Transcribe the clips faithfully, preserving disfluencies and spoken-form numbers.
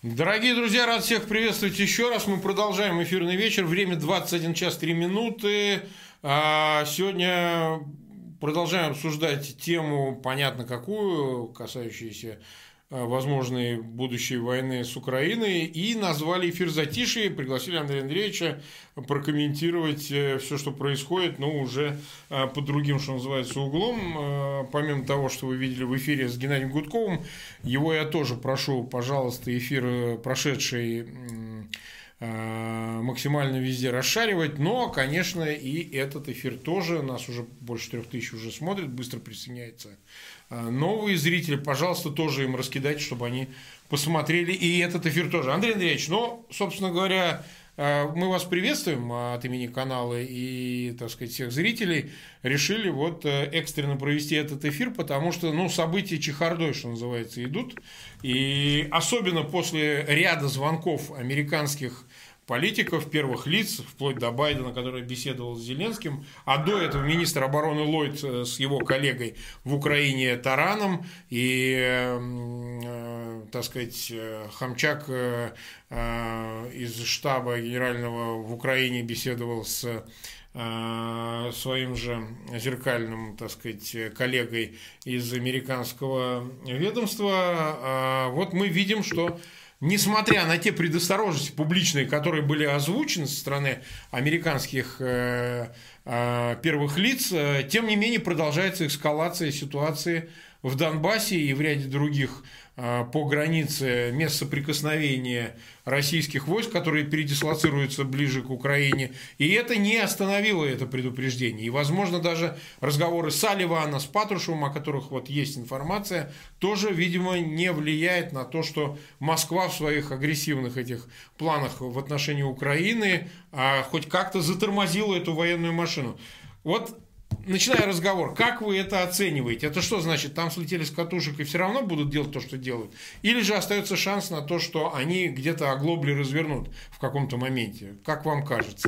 Дорогие друзья, рад всех приветствовать еще раз. Мы продолжаем эфирный вечер. Время двадцать один час три минуты. Сегодня продолжаем обсуждать тему, понятно какую, касающуюся возможной будущей войны с Украиной. И назвали эфир «Затишье». Пригласили Андрея Андреевича прокомментировать все, что происходит, но уже под другим, что называется, углом. Помимо того, что вы видели в эфире с Геннадием Гудковым, его я тоже прошу, пожалуйста, эфир прошедший максимально везде расшаривать, но, конечно, и этот эфир тоже, нас уже больше трех тысяч уже смотрят, быстро присоединяется новые зрители, пожалуйста, тоже им раскидайте, чтобы они посмотрели и этот эфир тоже. Андрей Андреевич, ну, собственно говоря, мы вас приветствуем от имени канала и, так сказать, всех зрителей. Решили вот экстренно провести этот эфир, потому что, ну, события чехардой, что называется, идут. И особенно после ряда звонков американских политиков, первых лиц, вплоть до Байдена, который беседовал с Зеленским, а до этого министр обороны Ллойд с его коллегой в Украине Тараном и, э, так сказать, Хомчак э, из штаба генерального в Украине беседовал с э, своим же зеркальным, так сказать, коллегой из американского ведомства. Вот мы видим, что несмотря на те предосторожности публичные, которые были озвучены со стороны американских э, э, первых лиц, э, тем не менее продолжается эскалация ситуации в Донбассе и в ряде других э, по границе мест соприкосновения российских войск, которые передислоцируются ближе к Украине. И это не остановило это предупреждение. И, возможно, даже разговоры Салливана с Патрушевым, о которых вот есть информация, тоже, видимо, не влияет на то, что Москва в своих агрессивных этих планах в отношении Украины а, хоть как-то затормозила эту военную машину. Вот, начиная разговор, как вы это оцениваете? Это что значит, там слетели с катушек и все равно будут делать то, что делают? Или же остается шанс на то, что они где-то оглобли развернут в каком-то моменте? Как вам кажется?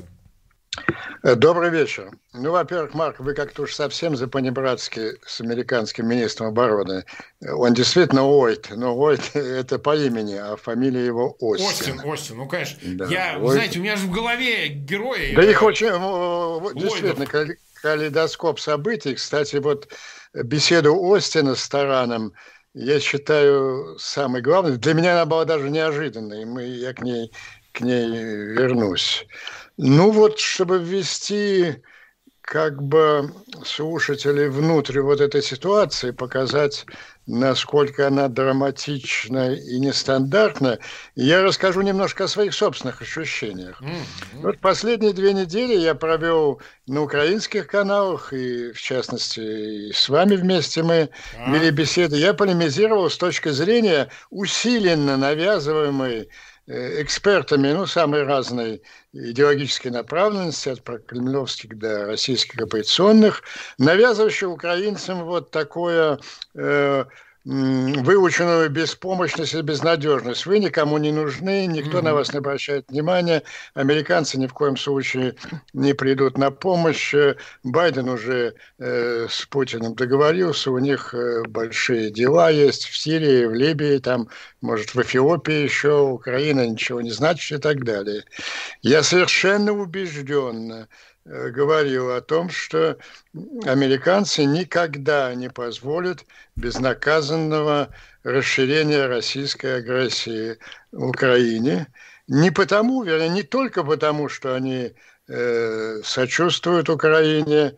Добрый вечер. Ну, во-первых, Марк, вы как-то уж совсем запанибратски с американским министром обороны. Он действительно Уойт, но Уойт это по имени, а фамилия его Остин. Остин, Остин, ну, конечно. Да, я, Уойт. Знаете, у меня же в голове герои. Да их очень, действительно, калейдоскоп событий. Кстати, вот беседу Остина с Тараном, я считаю, самой главной. Для меня она была даже неожиданной, мы, я к ней, к ней вернусь. Ну вот, чтобы ввести как бы слушателей внутрь вот этой ситуации, показать, насколько она драматична и нестандартна, я расскажу немножко о своих собственных ощущениях. Mm-hmm. Вот последние две недели я провел на украинских каналах, и в частности и с вами вместе мы ah. вели беседы. Я полемизировал с точки зрения усиленно навязываемой экспертами, ну, самой разной идеологической направленности, от прокремлевских до российских оппозиционных, навязывающих украинцам вот такое э, выученную беспомощность и безнадежность. Вы никому не нужны, никто mm-hmm. на вас не обращает внимания, американцы ни в коем случае не придут на помощь. Байден уже э, с Путиным договорился, у них э, большие дела есть в Сирии, в Либии, там, может, в Эфиопии еще, Украина ничего не значит и так далее. Я совершенно убежденно говорил о том, что американцы никогда не позволят безнаказанного расширения российской агрессии в Украине. Не потому, вернее, не только потому, что они э, сочувствуют Украине,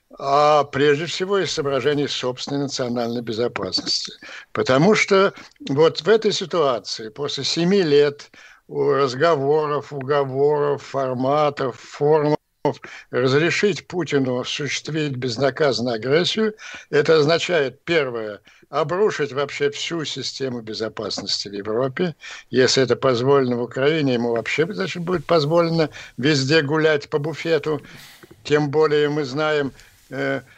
а прежде всего из соображений собственной национальной безопасности. Потому что вот в этой ситуации, после семи лет разговоров, уговоров, форматов, форм, разрешить Путину осуществить безнаказанную агрессию, это означает, первое, обрушить вообще всю систему безопасности в Европе. Если это позволено в Украине, ему вообще, значит, будет позволено везде гулять по буфету. Тем более мы знаем,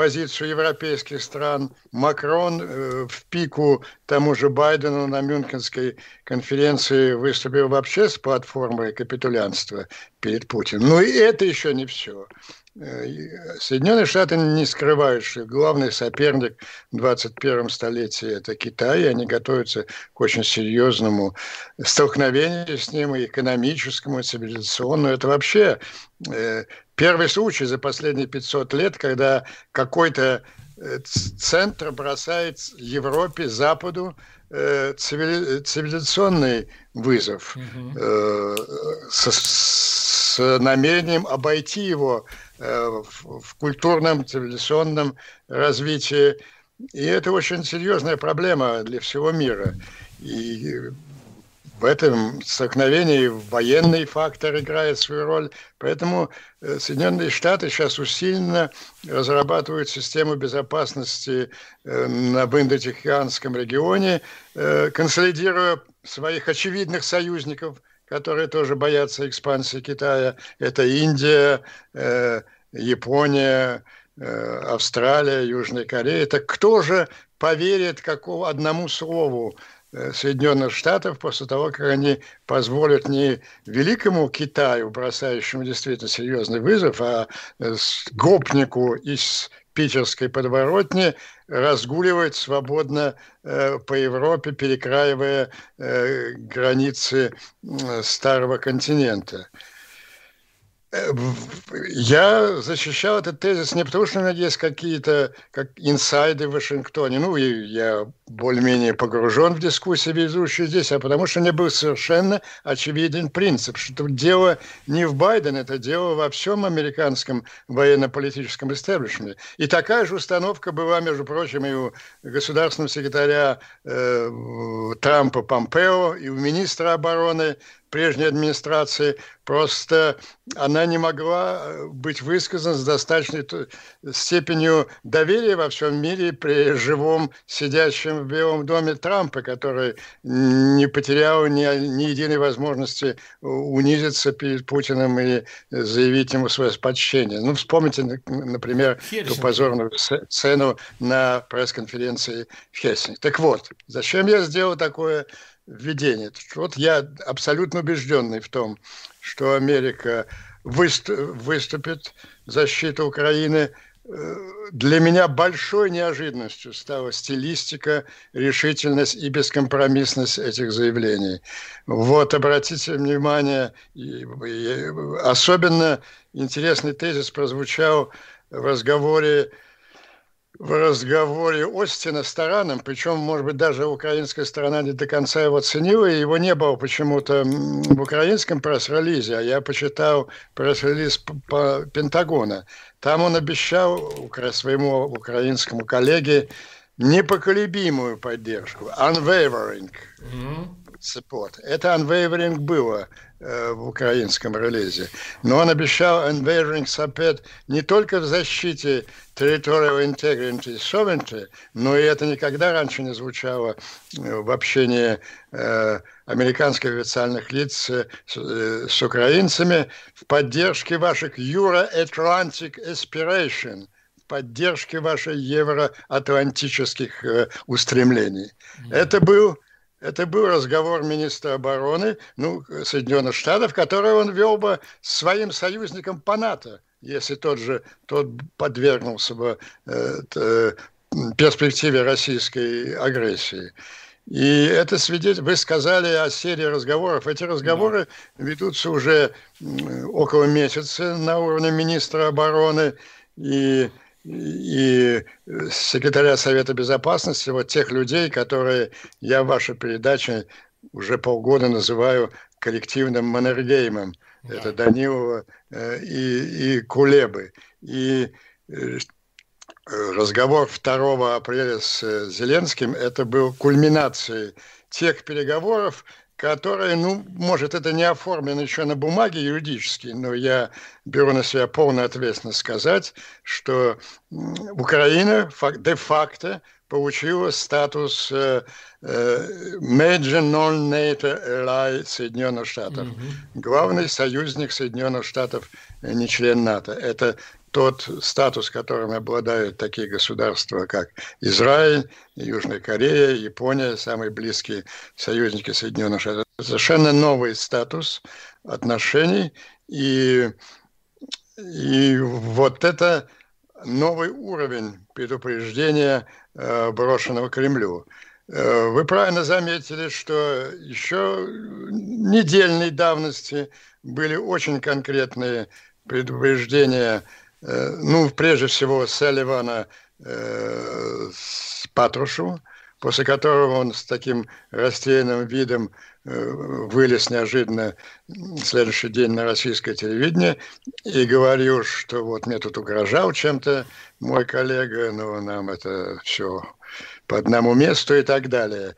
позицию европейских стран. Макрон э, в пику тому же Байдену на Мюнхенской конференции выступил вообще с платформой капитулянства перед Путиным. Но и это еще не все. Соединенные Штаты не скрывают, что главный соперник в двадцать первом столетии – это Китай, и они готовятся к очень серьезному столкновению с ним, и экономическому, и цивилизационному. Это вообще э, первый случай за последние пятьсот лет, когда какой-то центр бросает Европе, Западу э, цивили, цивилизационный вызов mm-hmm. э, с, с намерением обойти его в культурном, цивилизационном развитии. И это очень серьезная проблема для всего мира. И в этом столкновении военный фактор играет свою роль. Поэтому Соединенные Штаты сейчас усиленно разрабатывают систему безопасности на Индо-Тихоокеанском регионе, консолидируя своих очевидных союзников, которые тоже боятся экспансии Китая. Это Индия, э, Япония, э, Австралия, Южная Корея. Так кто же поверит какому одному слову э, Соединенных Штатов после того, как они позволят не великому Китаю, бросающему действительно серьезный вызов, а э, гопнику из питерской подворотни разгуливать свободно э, по Европе, перекраивая э, границы э, старого континента. Я защищал этот тезис не потому, что у меня есть какие-то как инсайды в Вашингтоне, ну, и я более-менее погружен в дискуссии, ведущие здесь, а потому что мне был совершенно очевиден принцип, что тут дело не в Байдене, это дело во всем американском военно-политическом истеблишменте. И такая же установка была, между прочим, и у государственного секретаря э, Трампа Помпео, и у министра обороны прежней администрации. Просто она не могла быть высказана с достаточной степенью доверия во всем мире при живом сидящем в Белом доме Трампа, который не потерял ни, ни единой возможности унизиться перед Путиным и заявить ему свое почтение. Ну, вспомните, например, ту позорную сцену на пресс-конференции в Хельсинки. Так вот, зачем я сделал такое введение? Вот я абсолютно убежденный в том, что Америка выступит в защиту Украины. Для меня большой неожиданностью стала стилистика, решительность и бескомпромиссность этих заявлений. Вот, обратите внимание, и, и особенно интересный тезис прозвучал в разговоре в разговоре Остина с Тараном, причем, может быть, даже украинская сторона не до конца его ценила, и его не было почему-то в украинском пресс-релизе, а я почитал пресс-релиз по Пентагона. Там он обещал своему украинскому коллеге непоколебимую поддержку, unwavering support. Это unwavering было э, в украинском релизе. Но он обещал unwavering support не только в защите territorial integrity и sovereignty, но и это никогда раньше не звучало в общении э, американских официальных лиц э, с украинцами в поддержке ваших Euro-Atlantic aspiration, в поддержке ваших евроатлантических э, устремлений. Mm-hmm. Это был Это был разговор министра обороны ну, Соединенных Штатов, который он вел бы своим союзникам по НАТО, если тот же тот подвергнулся бы э, перспективе российской агрессии. И это свидетель... Вы сказали о серии разговоров. Эти разговоры да. ведутся уже около месяца на уровне министра обороны и... и секретаря Совета Безопасности, вот тех людей, которые я в вашей передаче уже полгода называю коллективным Маннергеймом. Да. Это Данилова э, и, и Кулебы. И э, разговор второго апреля с Зеленским, это был кульминацией тех переговоров, которые, ну, может, это не оформлено еще на бумаге юридически, но я беру на себя полную ответственность сказать, что Украина де-факто получила статус э, э, Major Non-NATO Ally Соединенных Штатов. Mm-hmm. Главный союзник Соединенных Штатов, не член НАТО. Это тот статус, которым обладают такие государства, как Израиль, Южная Корея, Япония, самые близкие союзники Соединенных Штатов. Совершенно новый статус отношений, и, и вот это новый уровень предупреждения, э, брошенного Кремлю. Э, вы правильно заметили, что еще недельной давности были очень конкретные предупреждения, э, ну, прежде всего, Салливана э, с Патрушу, после которого он с таким растерянным видом вылез неожиданно в следующий день на российское телевидение и говорил, что вот мне тут угрожал чем-то мой коллега, но нам это все по одному месту и так далее.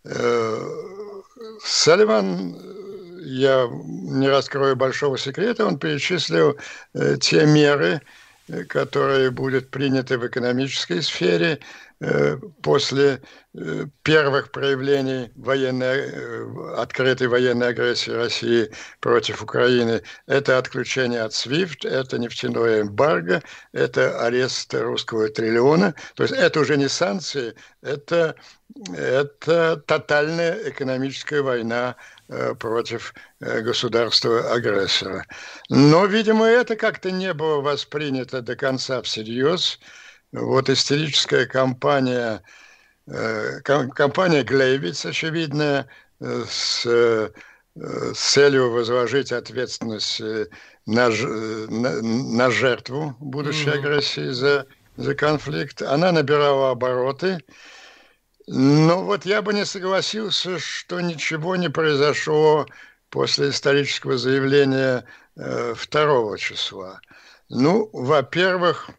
Салливан, я не раскрою большого секрета, он перечислил те меры, которые будут приняты в экономической сфере после первых проявлений военной, открытой военной агрессии России против Украины. Это отключение от свифт, это нефтяное эмбарго, это арест русского триллиона. То есть это уже не санкции, это, это тотальная экономическая война против государства-агрессора. Но, видимо, это как-то не было воспринято до конца всерьез. Вот истерическая кампания, кампания Глейвиц, очевидная, с, с целью возложить ответственность на, на, на жертву будущей агрессии за, за конфликт, она набирала обороты. Но вот я бы не согласился, что ничего не произошло после исторического заявления второго числа. Ну, во-первых,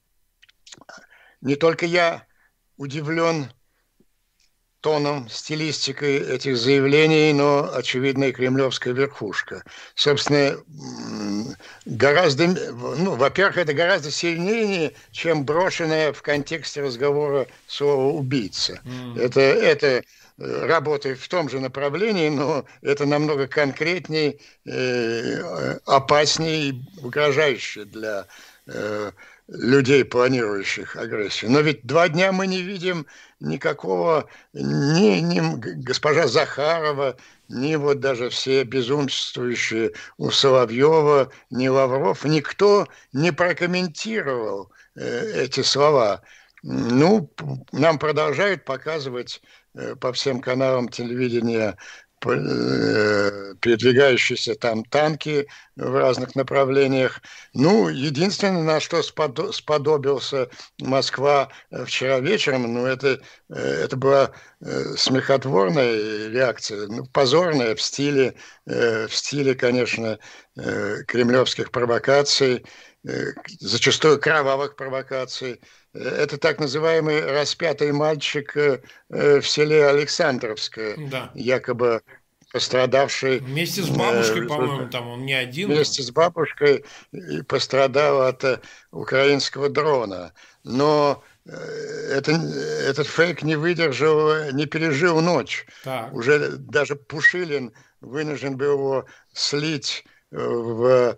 не только я удивлен тоном, стилистикой этих заявлений, но, очевидно, и кремлевская верхушка. Собственно, гораздо, ну, во-первых, это гораздо сильнее, чем брошенное в контексте разговора слово «убийца». Mm. Это, это работает в том же направлении, но это намного конкретнее, э, опаснее и угрожающе для э, людей, планирующих агрессию. Но ведь два дня мы не видим никакого, ни, ни госпожа Захарова, ни вот даже все безумствующие у Соловьева, ни Лавров, никто не прокомментировал э, эти слова. Ну, нам продолжают показывать э, по всем каналам телевидения передвигающиеся там танки в разных направлениях. Ну, единственное, на что сподобился Москва вчера вечером, ну, это, это была смехотворная реакция, ну, позорная в стиле, в стиле, конечно, кремлевских провокаций, зачастую кровавых провокаций. Это так называемый распятый мальчик в селе Александровское, да. Якобы пострадавший... Вместе с бабушкой, э, по-моему, там он не один. Вместе с бабушкой пострадал от украинского дрона. Но это, этот фейк не выдержал, не пережил ночь. Так. Уже даже Пушилин вынужден был его слить в...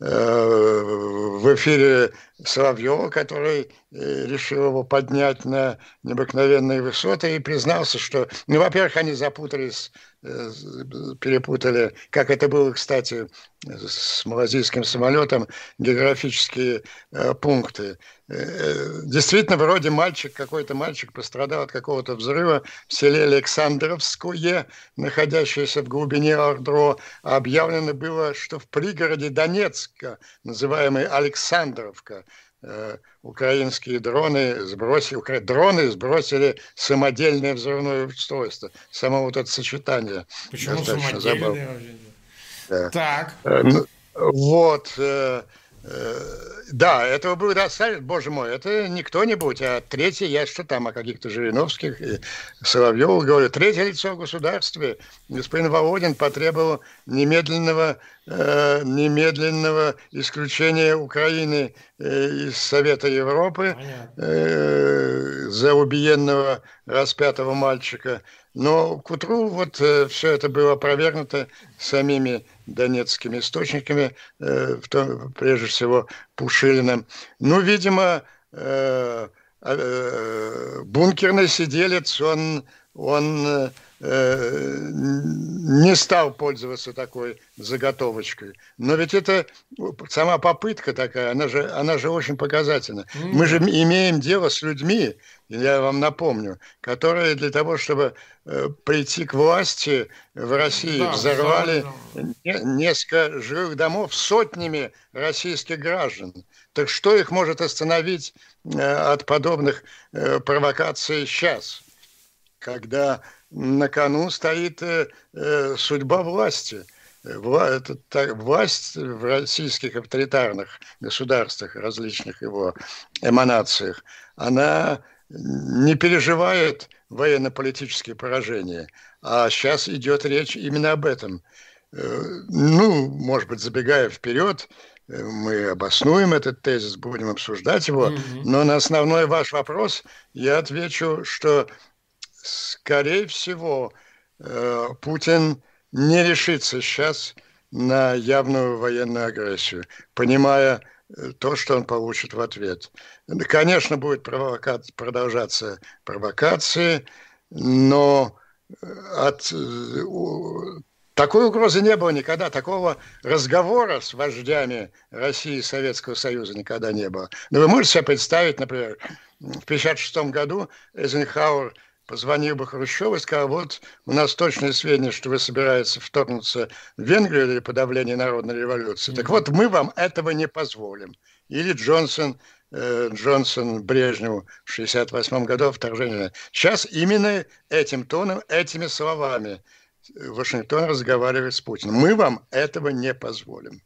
в эфире Соловьева, который решил его поднять на необыкновенные высоты и признался, что, ну, во-первых, они запутались, перепутали, как это было, кстати, с малазийским самолетом, географические пункты. Действительно, вроде мальчик, какой-то мальчик пострадал от какого-то взрыва в селе Александровское, находящееся в глубине Ордро. А объявлено было, что в пригороде Донецка, называемой Александровка, украинские дроны сбросили, дроны сбросили самодельное взрывное устройство. Само вот это сочетание. Почему самодельное? Да. Так. Вот. Да, этого было достаточно, боже мой, это не кто-нибудь, а третий, я что там, о каких-то Жириновских и Соловьевых говорю, третье лицо в государстве, господин Володин потребовал немедленного, э, немедленного исключения Украины э, из Совета Европы э, за убиенного распятого мальчика. Но к утру вот э, все это было опровергнуто самими донецкими источниками, э, в том, прежде всего Пушилиным. Ну, видимо, э, э, бункерный сиделец, он, он э, не стал пользоваться такой заготовочкой. Но ведь это сама попытка такая, она же, она же очень показательна. Mm-hmm. Мы же имеем дело с людьми, я вам напомню, которые для того, чтобы э, прийти к власти в России, да, взорвали да, да. несколько жилых домов сотнями российских граждан. Так что их может остановить э, от подобных э, провокаций сейчас, когда на кону стоит э, э, судьба власти? Вла, это, так, власть в российских авторитарных государствах, различных его эманациях, она не переживает военно-политические поражения. А сейчас идет речь именно об этом. Ну, может быть, забегая вперед, мы обоснуем этот тезис, будем обсуждать его. Mm-hmm. Но на основной ваш вопрос я отвечу, что, скорее всего, Путин не решится сейчас на явную военную агрессию, понимая то, что он получит в ответ. Конечно, будет провока... продолжаться провокации, но от... такой угрозы не было никогда, такого разговора с вождями России и Советского Союза никогда не было. Но вы можете себе представить, например, в тысяча девятьсот пятьдесят шестом году Эйзенхауэр позвонил бы Хрущеву и сказал: вот у нас точные сведения, что вы собираетесь вторгнуться в Венгрию для подавления народной революции. Mm-hmm. Так вот, мы вам этого не позволим. Или Джонсон, э, Джонсон Брежневу в шестьдесят восьмом году вторжение. Сейчас именно этим тоном, этими словами Вашингтон разговаривает с Путиным. Мы вам этого не позволим.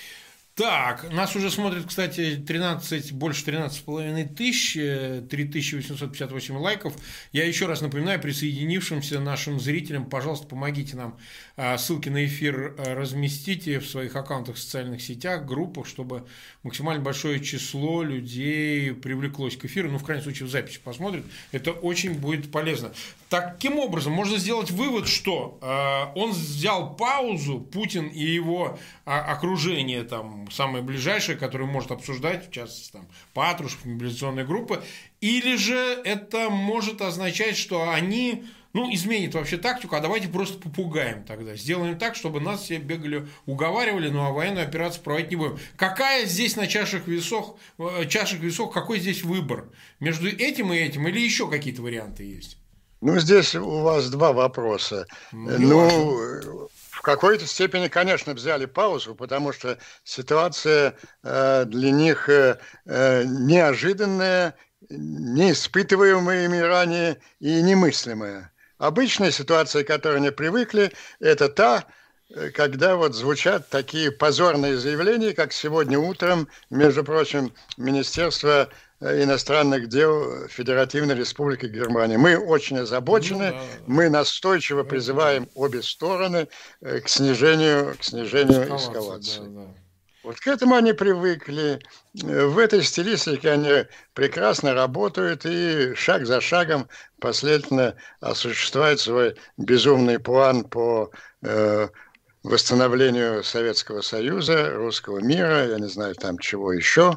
Так, нас уже смотрит, кстати, тринадцать, больше тринадцать с половиной тысяч, три тысячи восемьсот пятьдесят восемь лайков. Я еще раз напоминаю присоединившимся нашим зрителям, пожалуйста, помогите нам ссылки на эфир разместите в своих аккаунтах в социальных сетях, группах, чтобы максимально большое число людей привлеклось к эфиру. Ну, в крайнем случае, в записи посмотрят. Это очень будет полезно. Таким образом, можно сделать вывод, что э, он взял паузу, Путин и его э, окружение, там, самое ближайшее, которое может обсуждать, в частности, там, Патрушев, мобилизационная группа, или же это может означать, что они, ну, изменят вообще тактику, а давайте просто попугаем тогда, сделаем так, чтобы нас все бегали, уговаривали, ну, а военную операцию проводить не будем. Какая здесь на чашах весов, чашах весов, какой здесь выбор? Между этим и этим или еще какие-то варианты есть? Ну, здесь у вас два вопроса. Не ну, важно. В какой-то степени, конечно, взяли паузу, потому что ситуация э, для них э, неожиданная, неиспытываемая ими ранее и немыслимая. Обычная ситуация, к которой они привыкли, это та, когда вот звучат такие позорные заявления, как сегодня утром, между прочим, Министерство иностранных дел Федеративной Республики Германии. Мы очень озабочены, ну, да, да. мы настойчиво призываем обе стороны к снижению, к снижению эскалации. Да, да. Вот к этому они привыкли. В этой стилистике они прекрасно работают и шаг за шагом последовательно осуществляют свой безумный план по э, восстановлению Советского Союза, русского мира, я не знаю, там чего еще.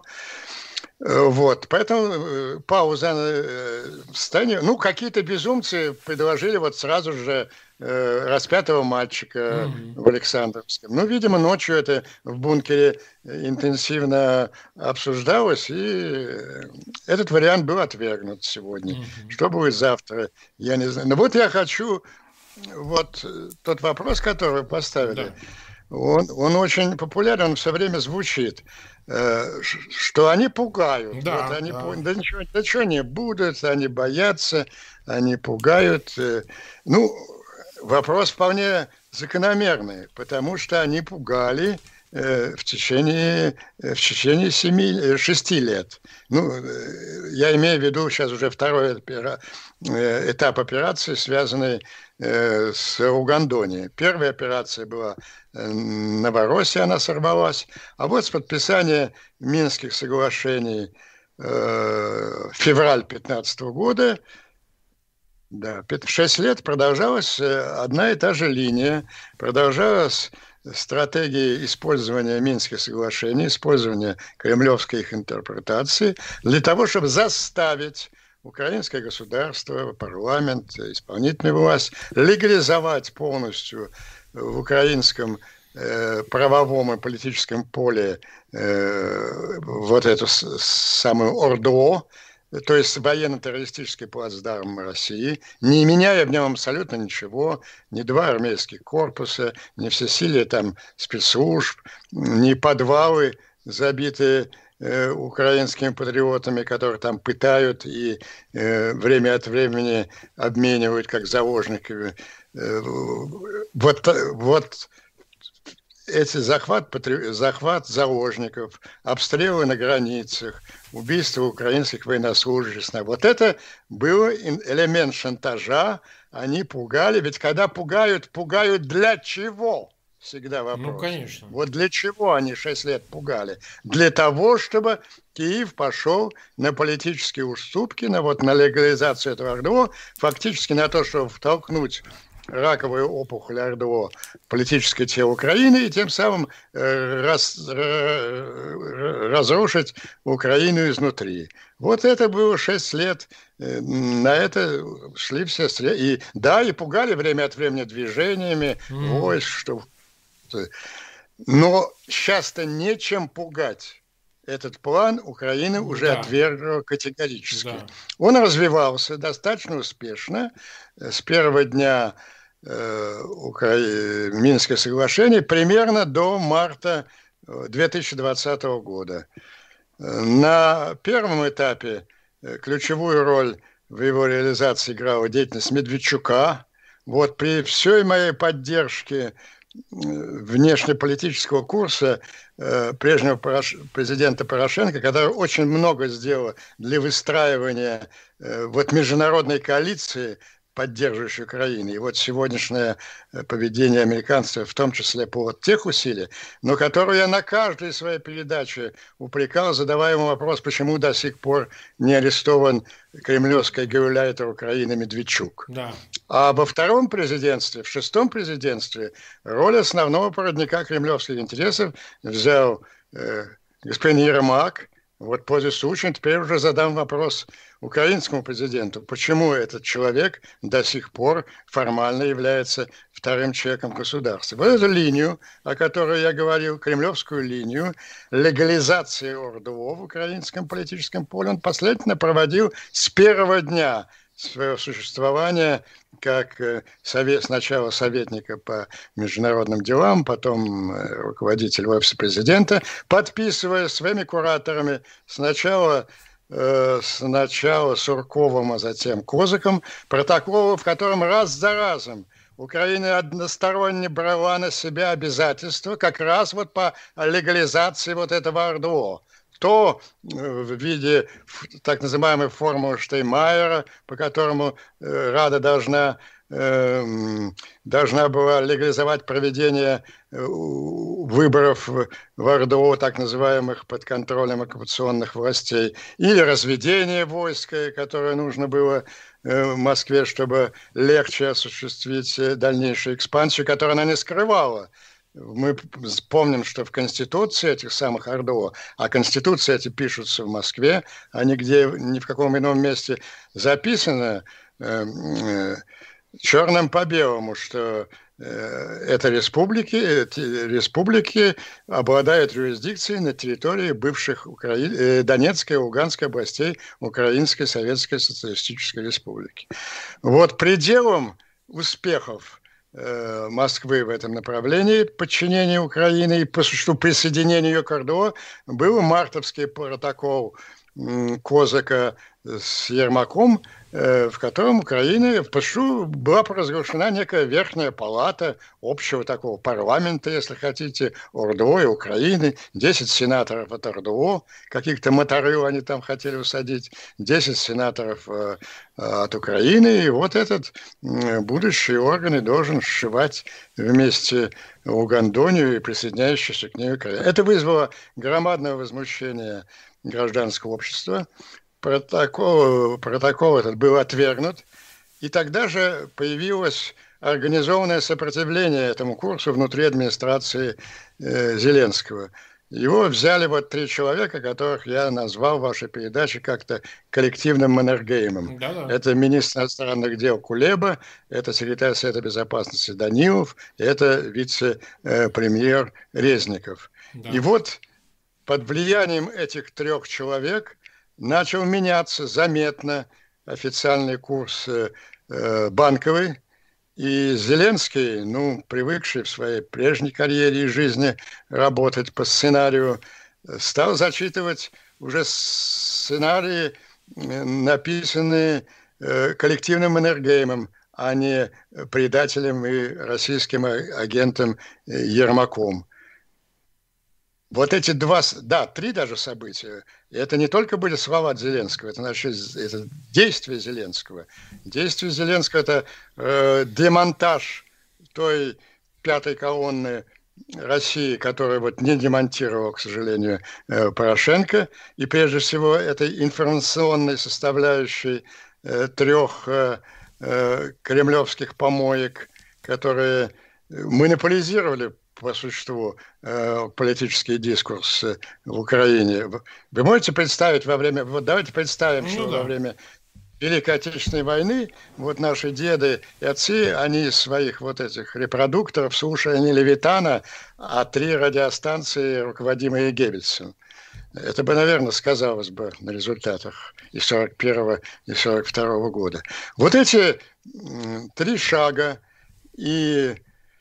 Вот, поэтому пауза в стане. Ну, какие-то безумцы предложили вот сразу же э, распятого мальчика mm-hmm. в Александровском. Ну, видимо, ночью это в бункере интенсивно обсуждалось, и этот вариант был отвергнут сегодня. Mm-hmm. Что будет завтра, я не знаю. Но вот я хочу, вот тот вопрос, который вы поставили, да. он, он очень популярен, он все время звучит. Что они пугают. Да, вот они да. Пу... да, ничего, да ничего не будут, они боятся, они пугают. Ну, вопрос вполне закономерный, потому что они пугали э, в течение, в течение семи, шести лет. Ну, я имею в виду сейчас уже второй этап операции, связанный с Угандони. Первая операция была Новороссия, она сорвалась. А вот с подписания Минских соглашений э, февраль две тысячи пятнадцатого года, да, шесть лет продолжалась одна и та же линия, продолжалась стратегии использования Минских соглашений, использования кремлевской их интерпретации для того, чтобы заставить украинское государство, парламент, исполнительную власть легализовать полностью в украинском э, правовом и политическом поле э, вот эту с, самую ОРДО, то есть военно-террористический плацдарм России, не меняя в нем абсолютно ничего, ни два армейских корпуса, ни всесилие там спецслужб, ни подвалы, забитые э, украинскими патриотами, которых там пытают и э, время от времени обменивают как заложниками. Э, вот, вот эти захват, захват заложников, обстрелы на границах, убийство украинских военнослужащих. Вот это был элемент шантажа. Они пугали. Ведь когда пугают, пугают для чего? Всегда вопрос. Ну, конечно. Вот для чего они шесть лет пугали? Для того, чтобы Киев пошел на политические уступки, на, вот, на легализацию этого ОРДО, фактически на то, чтобы втолкнуть раковую опухоль ОРДО в политическое тело Украины и тем самым э, раз, э, разрушить Украину изнутри. Вот это было шесть лет. Э, на это шли все средства. И да, и пугали время от времени движениями, mm. войск, что... Но сейчас-то нечем пугать. Этот план Украина уже да. отвергла категорически. Да. Он развивался достаточно успешно. С первого дня э, Укра... Минского соглашения примерно до марта две тысячи двадцатого года. На первом этапе ключевую роль в его реализации играла деятельность Медведчука. Вот при всей моей поддержке внешнеполитического курса э, прежнего Порош... президента Порошенко, который очень много сделал для выстраивания э, вот международной коалиции, поддерживающей Украину. И вот сегодняшнее поведение американцев, в том числе по вот тех усилий, но которую я на каждой своей передаче упрекал, задавая ему вопрос, почему до сих пор не арестован кремлевский гауляйтер Украины Медведчук. Да. А во втором президентстве, в шестом президентстве, роль основного проводника кремлевских интересов взял э, господин Ермак. Вот пользуясь случаем, теперь уже задам вопрос украинскому президенту. Почему этот человек до сих пор формально является вторым человеком государства? Вот эту линию, о которой я говорил, кремлевскую линию легализации ОРДО в украинском политическом поле, он последовательно проводил с первого дня своего существования как совет, сначала советника по международным делам, потом руководитель офиса президента, подписывая своими кураторами сначала, э, сначала Сурковым, а затем Козыком протоколы, в котором раз за разом Украина односторонне брала на себя обязательства как раз вот по легализации вот этого ОРДО. То в виде так называемой формулы Штайнмайера, по которому Рада должна, э, должна была легализовать проведение выборов в ОРДО, так называемых под контролем оккупационных властей, или разведение войска, которое нужно было в Москве, чтобы легче осуществить дальнейшую экспансию, которую она не скрывала. Мы помним, что в Конституции этих самых ОРДО, а Конституции эти пишутся в Москве, а нигде, ни в каком ином месте записано э, э, черным по белому, что э, это республики, эти республики обладают юрисдикцией на территории бывших Укра... э, Донецкой и Луганской областей Украинской Советской Социалистической Республики. Вот пределом успехов Москвы в этом направлении подчинения Украины и по существу присоединения ее к ОРДО был мартовский протокол Козака с Ермаком, в котором Украина по существу была провозглашена некая верхняя палата общего такого парламента, если хотите, ОРДО и Украины, десять сенаторов от ОРДО, каких-то моторыл они там хотели усадить, десять сенаторов э, от Украины, и вот этот э, будущий орган и должен сшивать вместе Угандонию и присоединяющуюся к ней Украину. Это вызвало громадное возмущение гражданского общества. Протокол, протокол этот был отвергнут, и тогда же появилась организованное сопротивление этому курсу внутри администрации э, Зеленского. Его взяли вот три человека, которых я назвал в вашей передаче как-то коллективным Маннергеймом. Да-да. Это министр иностранных дел Кулеба, это секретарь Совета Безопасности Данилов, это вице-премьер Резников. Да. И вот под влиянием этих трех человек начал меняться заметно официальный курс э, банковый. И Зеленский, ну, привыкший в своей прежней карьере и жизни работать по сценарию, стал зачитывать уже сценарии, написанные э, коллективным Маннергеймом, а не предателем и российским агентом Ермаком. Вот эти два, да, три даже события, и это не только были слова Зеленского, это, значит, это действия Зеленского. Действие Зеленского – это э, демонтаж той пятой колонны России, которую вот не демонтировал, к сожалению, э, Порошенко, и прежде всего этой информационной составляющей э, трех э, э, кремлевских помоек, которые монополизировали по существу э, политический дискурс э, в Украине. Вы можете представить во время... Вот давайте представим, ну, что да. во время Великой Отечественной войны вот наши деды и отцы, они из своих вот этих репродукторов слушали не Левитана, а три радиостанции, руководимые Геббельсом. Это бы, наверное, сказалось бы на результатах и сорок первого, и сорок второго года. Вот эти м, три шага и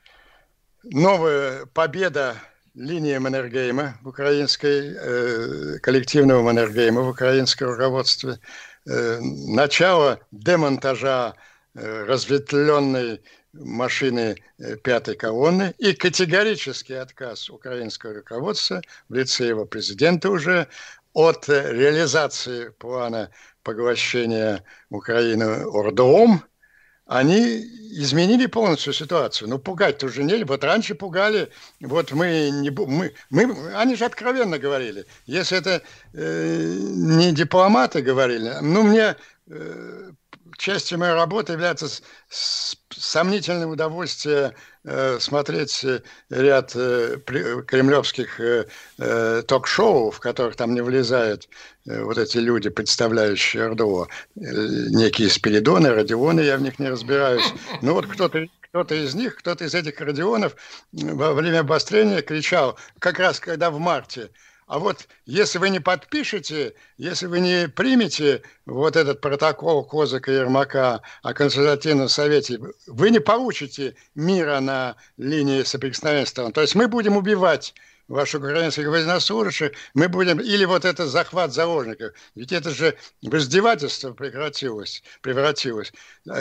новая победа линии Маннергейма в украинской, э, коллективного Маннергейма в украинском руководстве, э, начало демонтажа э, разветвленной машины э, пятой колонны и категорический отказ украинского руководства в лице его президента уже от э, реализации плана поглощения Украины Ордом, они изменили полностью ситуацию. Ну, пугать-то уже нельзя. Вот раньше пугали, вот мы не... Мы, мы, они же откровенно говорили. Если это э, не дипломаты говорили, ну, мне... Э, частью моей работы является с, с, сомнительным удовольствием э, смотреть ряд э, при, кремлевских э, э, ток-шоу, в которых там не влезают э, вот эти люди, представляющие РДО. Э, некие Спиридоны, Родионы, я в них не разбираюсь. Но вот кто-то... Кто-то из них, кто-то из этих Родионов во время обострения кричал, как раз когда в марте: а вот если вы не подпишете, если вы не примете вот этот протокол Козыка и Ермака о консультативном совете, вы не получите мира на линии соприкосновения сторон. То есть мы будем убивать ваших украинских военнослужащих, мы будем... Или вот этот захват заложников. Ведь это же в издевательство прекратилось, превратилось.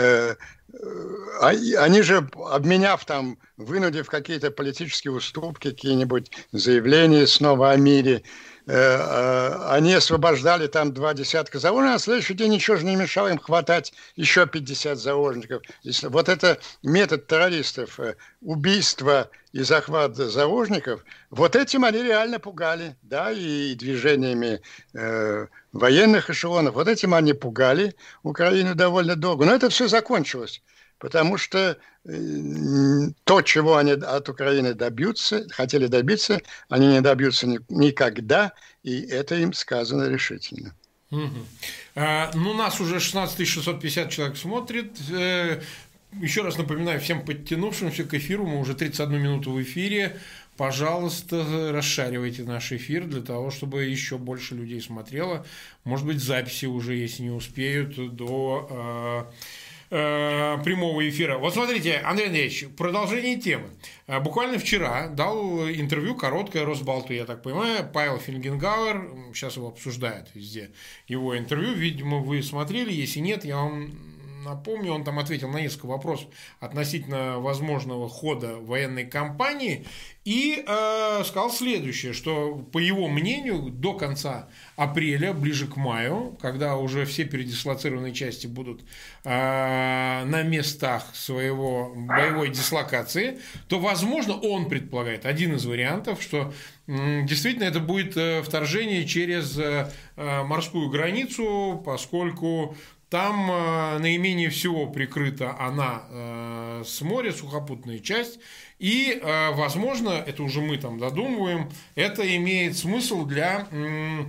Они же, обменяв там, вынудив какие-то политические уступки, какие-нибудь заявления снова о мире, они освобождали там два десятка заложников, а на следующий день ничего же не мешало им хватать еще пятьдесят заложников. Вот это метод террористов, убийство и захват заложников, вот этим они реально пугали, да, и движениями э, военных эшелонов, вот этим они пугали Украину довольно долго. Но это все закончилось, потому что э, то, чего они от Украины добьются, хотели добиться, они не добьются ни, никогда, и это им сказано решительно. Угу. А, ну, нас уже шестнадцать тысяч шестьсот пятьдесят человек смотрит. Еще раз напоминаю всем подтянувшимся к эфиру, мы уже тридцать одну минуту в эфире. Пожалуйста, расшаривайте наш эфир для того, чтобы еще больше людей смотрело. Может быть, записи уже, если не успеют, до э, э, прямого эфира. Вот смотрите, Андрей Андреевич, продолжение темы. Буквально вчера дал интервью, короткое, Росбалту, я так понимаю, Павел Фельгенгауэр. Сейчас его обсуждают везде, его интервью. Видимо, вы смотрели. Если нет, я вам... напомню, он там ответил на несколько вопросов относительно возможного хода военной кампании и э, сказал следующее, что, по его мнению, до конца апреля, ближе к маю, когда уже все передислоцированные части будут э, на местах своего боевой дислокации, то, возможно, он предполагает один из вариантов, что э, действительно это будет вторжение через э, морскую границу, поскольку Там э, наименее всего прикрыта она э, с моря, сухопутная часть. И, э, возможно, это уже мы там додумываем, это имеет смысл для э,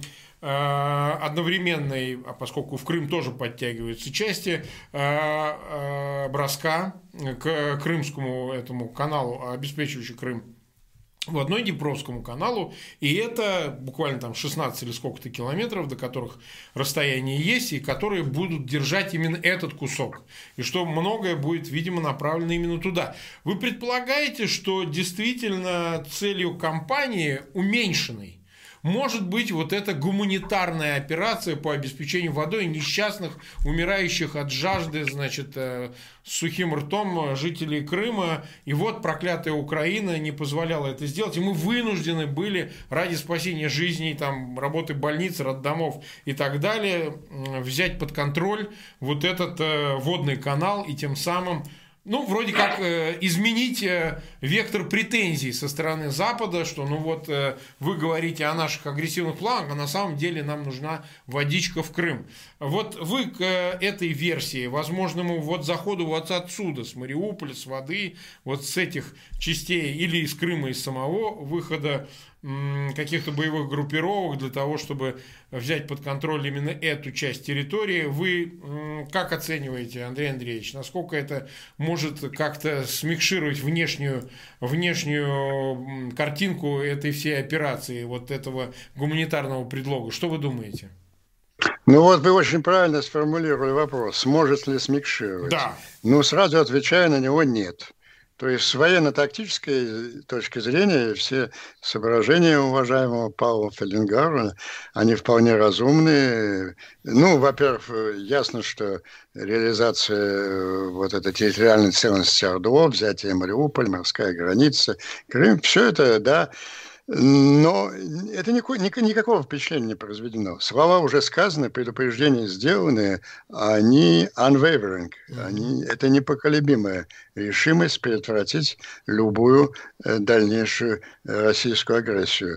одновременной, а поскольку в Крым тоже подтягиваются части, э, э, броска к Крымскому этому каналу, обеспечивающий Крым, в одной Днепровскому каналу, и это буквально там шестнадцать или сколько-то километров, до которых расстояние есть, и которые будут держать именно этот кусок, и что многое будет, видимо, направлено именно туда. Вы предполагаете, что действительно целью кампании уменьшенной может быть вот эта гуманитарная операция по обеспечению водой несчастных, умирающих от жажды, значит, с сухим ртом жителей Крыма. И вот проклятая Украина не позволяла это сделать. И мы вынуждены были ради спасения жизней, там, работы больниц, роддомов и так далее взять под контроль вот этот водный канал и тем самым, ну, вроде как э, изменить э, вектор претензий со стороны Запада, что, ну вот, э, вы говорите о наших агрессивных планах, а на самом деле нам нужна водичка в Крым. Вот вы к э, этой версии, возможному вот заходу вот отсюда, с Мариуполя, с воды, вот с этих частей, или из Крыма, из самого выхода каких-то боевых группировок для того, чтобы взять под контроль именно эту часть территории. Вы как оцениваете, Андрей Андреевич, насколько это может как-то смикшировать внешнюю, внешнюю картинку этой всей операции, вот этого гуманитарного предлога? Что вы думаете? Ну вот вы очень правильно сформулировали вопрос, сможет ли смикшировать. Да. Ну, сразу отвечаю на него: нет. То есть с военно-тактической точки зрения все соображения уважаемого Паула Фельденгарена, они вполне разумные. Ну, во-первых, ясно, что реализация вот этой территориальной целостности Ордо, взятие Мариуполя, морская граница, Крым, все это, да. Но это никакого, никакого впечатления не произведено. Слова уже сказаны, предупреждения сделаны, они unwavering, они, это непоколебимая решимость предотвратить любую дальнейшую российскую агрессию.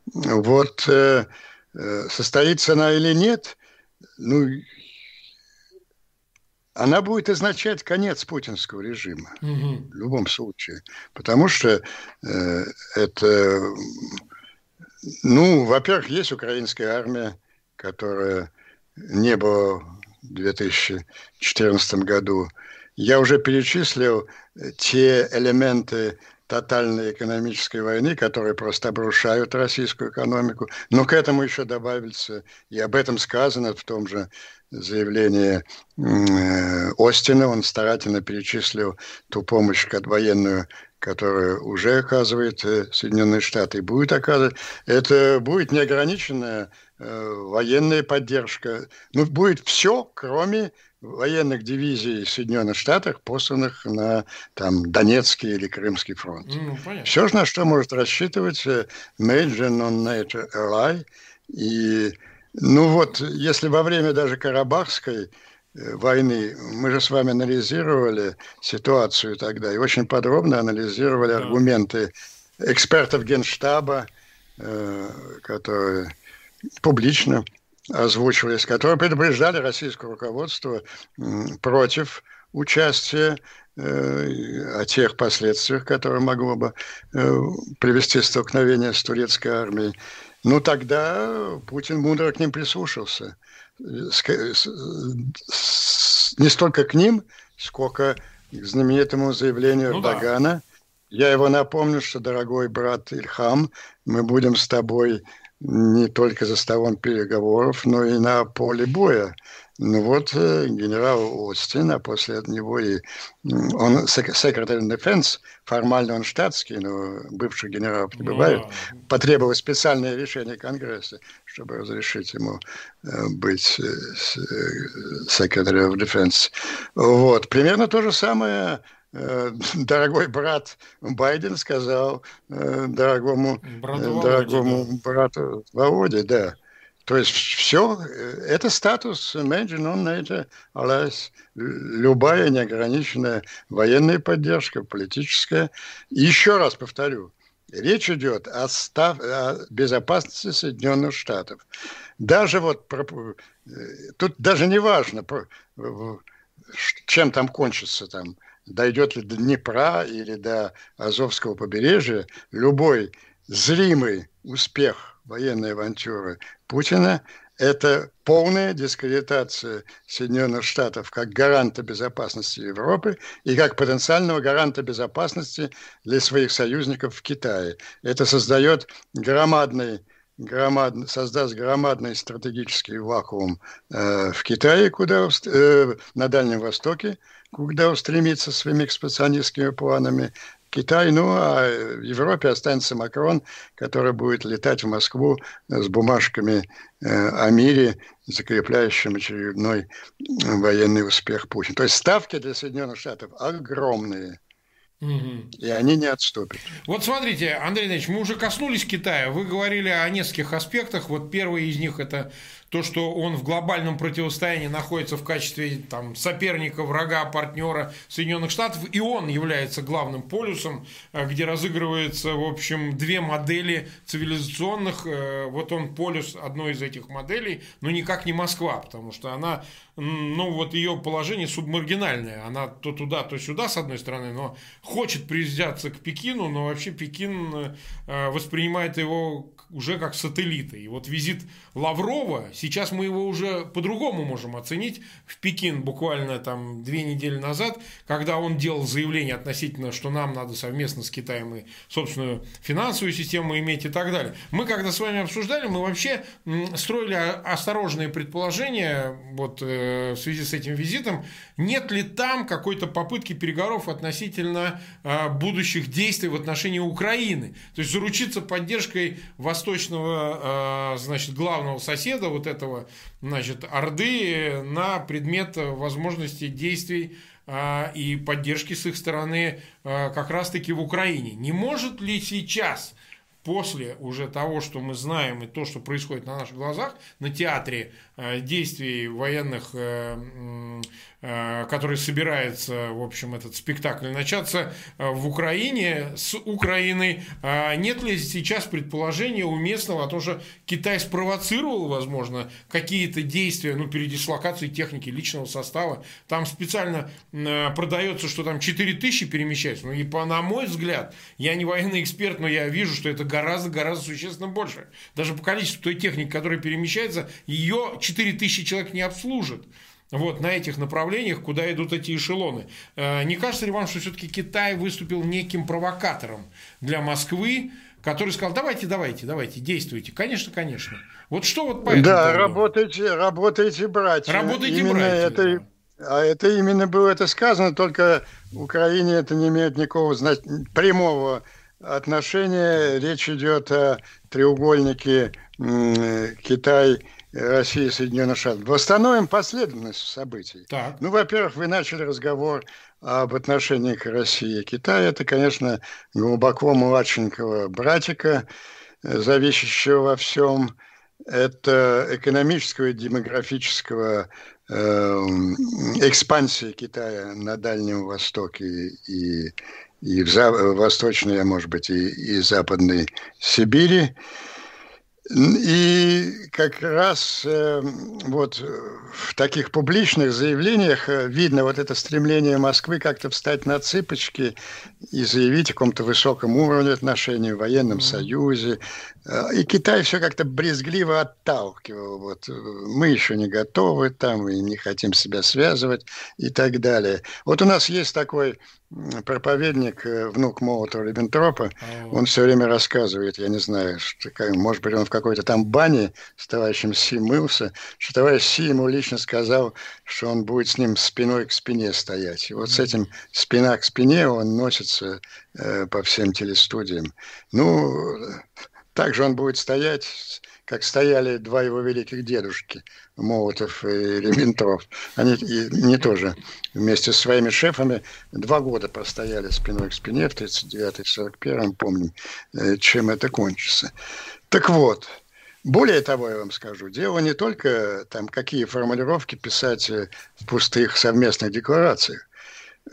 Вот э, состоится она или нет, ну, она будет означать конец путинского режима. Угу. В любом случае. Потому что э, это... Ну, во-первых, есть украинская армия, которая не было в две тысячи четырнадцатом году. Я уже перечислил те элементы тотальной экономической войны, которые просто обрушают российскую экономику. Но к этому еще добавится, и об этом сказано в том же заявлении Остина. Он старательно перечислил ту помощь военную, которую уже оказывает Соединенные Штаты и будет оказывать. Это будет неограниченная военная поддержка. Ну, будет все, кроме военных дивизий Соединенных Штатов, посланных на там, Донецкий или Крымский фронт. Ну, все, на что может рассчитывать Major Non-NATO Ally. И, ну вот, если во время даже Карабахской войны, мы же с вами анализировали ситуацию тогда и очень подробно анализировали да. аргументы экспертов Генштаба, э, которые публично озвучивались, которые предупреждали российское руководство против участия, э, о тех последствиях, которые могло бы э, привести к столкновению с турецкой армией. Ну, тогда Путин мудро к ним прислушался. Не столько к ним, сколько к знаменитому заявлению ну, Эрдогана. Да. Я его напомню, что, дорогой брат Ильхам, мы будем с тобой не только за столом переговоров, но и на поле боя. Ну вот генерал Остин, а после него и он Secretary of Defense, формально он штатский, но бывших генералов не бывает, ну, потребовалось специальное решение Конгресса, чтобы разрешить ему быть Secretary of Defense. Вот. Примерно то же самое дорогой брат Байден сказал дорогому, дорогому брату Володе, да. То есть все, это статус Major Non-NATO Allies, любая неограниченная военная поддержка, политическая. И еще раз повторю, Речь идет о, став... о безопасности Соединенных Штатов. Даже вот тут даже не важно, чем там кончится, там, дойдет ли до Днепра или до Азовского побережья, любой зримый успех военной авантюры Путина – это полная дискредитация Соединенных Штатов как гаранта безопасности Европы и как потенциального гаранта безопасности для своих союзников в Китае. Это создает громадный Громад, создаст громадный стратегический вакуум э, в Китае, куда, э, на Дальнем Востоке, куда устремится своими экспансионистскими планами Китай. Ну, а в Европе останется Макрон, который будет летать в Москву с бумажками э, о мире, закрепляющим очередной военный успех Путина. То есть ставки для Соединенных Штатов огромные. И они не отступят. Вот смотрите, Андрей Андреевич, мы уже коснулись Китая. Вы говорили о нескольких аспектах. Вот первый из них – это то, что он в глобальном противостоянии находится в качестве там, соперника, врага, партнера Соединенных Штатов, и он является главным полюсом, где разыгрывается, в общем, две модели цивилизационных. Вот он полюс одной из этих моделей, но никак не Москва, потому что она, ну вот ее положение субмаргинальное, она то туда, то сюда, с одной стороны, но хочет приезжаться к Пекину, но вообще Пекин воспринимает его уже как сателлита. И вот визит Лаврова, сейчас мы его уже по-другому можем оценить, в Пекин буквально там две недели назад, когда он делал заявление относительно, что нам надо совместно с Китаем и собственную финансовую систему иметь и так далее. Мы когда с вами обсуждали, мы вообще строили осторожные предположения вот, э, в связи с этим визитом, нет ли там какой-то попытки переговоров относительно э, будущих действий в отношении Украины. То есть заручиться поддержкой восточного, э, значит, главного соседа вот этого, значит, Орды на предмет возможности действий э, и поддержки с их стороны э, как раз-таки в Украине. Не может ли сейчас, после уже того, что мы знаем и то, что происходит на наших глазах, на театре э, действий военных, э, э, который собирается, в общем, этот спектакль начаться э, в Украине, с Украиной, э, нет ли сейчас предположения уместного о том, что Китай спровоцировал, возможно, какие-то действия, ну, передислокации техники, личного состава. Там специально э, продается, что там четыре тысячи перемещается. Ну, и по, на мой взгляд, я не военный эксперт, но я вижу, что это гораздо-гораздо существенно больше. Даже по количеству той техники, которая перемещается, ее четыре тысячи человек не обслужат. Вот на этих направлениях, куда идут эти эшелоны. Не кажется ли вам, что все-таки Китай выступил неким провокатором для Москвы, который сказал, давайте, давайте, давайте, действуйте. Конечно, конечно. Вот что вот по этому Да, поводу? работайте, работайте, братья. Работайте, именно братья. Это, да. А это именно было это сказано, только Украине это не имеет никакого прямого отношения. Речь идет о треугольнике Китай, Россия, Соединенные Штаты. Восстановим последовательность событий. Так. Ну, во-первых, вы начали разговор об отношениях России и Китая. Это, конечно, глубоко младшенького братика, зависящего во всем. Это экономического и демографического э, экспансии Китая на Дальнем Востоке и, и в, за, в Восточной, а может быть, и, и Западной Сибири. И как раз э, вот в таких публичных заявлениях видно вот это стремление Москвы как-то встать на цыпочки и заявить о каком-то высоком уровне отношений в военном mm-hmm. союзе. И Китай все как-то брезгливо отталкивал. Вот, мы еще не готовы там и не хотим себя связывать и так далее. Вот у нас есть такой проповедник, внук Молотова-Риббентропа, oh. он все время рассказывает, я не знаю, что, может быть, он в какой-то там бане с товарищем Си мылся, что товарищ Си ему лично сказал, что он будет с ним спиной к спине стоять. И вот mm-hmm. с этим спина к спине он носится э, по всем телестудиям. Ну, так же он будет стоять, как стояли два его великих дедушки, Молотов и Риббентроп. Они и не тоже вместе с своими шефами два года простояли спиной к спине в тридцать девятом — сорок первом, помним, чем это кончится. Так вот, более того, я вам скажу, дело не только там, какие формулировки писать в пустых совместных декларациях.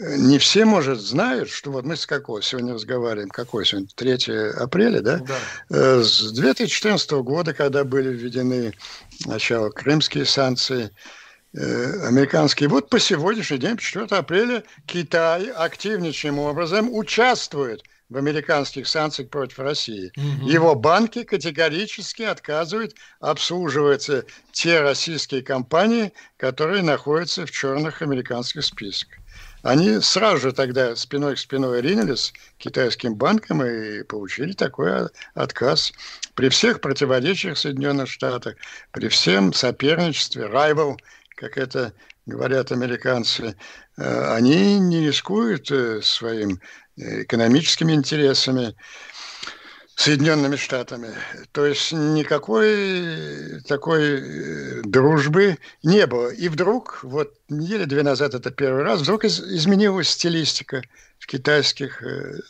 не все, может, знают, что вот мы с какого сегодня разговариваем, какое сегодня, третьего апреля, да? Да. С две тысячи четырнадцатого года, когда были введены сначала крымские санкции, американские, вот по сегодняшний день, по четвёртого апреля, Китай активнейшим образом участвует в американских санкциях против России. Угу. Его банки категорически отказывают обслуживать те российские компании, которые находятся в черных американских списках. Они сразу же тогда спиной к спиной ринулись к китайским банкам и получили такой отказ. При всех противоречиях Соединенных Штатах, при всем соперничестве, rival, как это говорят американцы, они не рискуют своим экономическими интересами Соединенными Штатами. То есть никакой такой дружбы не было. И вдруг, вот недели две назад, это первый раз, вдруг изменилась стилистика в китайских,